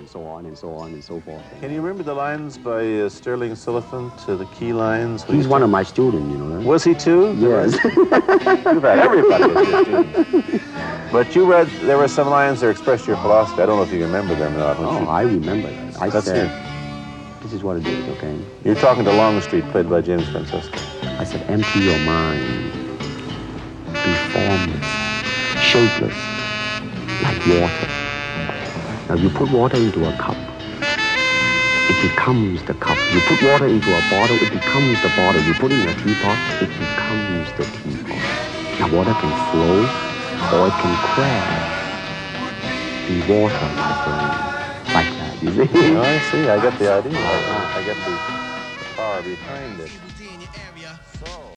and so on and so on and so forth. Can you remember the lines by Sterling Sullivan to the key lines? He's one of my students, you know. Was he too? Yes. You've had everybody as your student. But you read, there were some lines that expressed your philosophy. I don't know if you remember them or not. Oh, I remember that. I said, this is what it is, okay? You're talking to Longstreet, played by James Francisco. I said, empty your mind. Be formless, shapeless, like water. Now, you put water into a cup, it becomes the cup. You put water into a bottle, it becomes the bottle. You put it in a teapot, it becomes the teapot. Now, water can flow, or it can crash. Be water, my friend. Like that, you see? Oh, I see. I get the idea. I get the power behind it. So...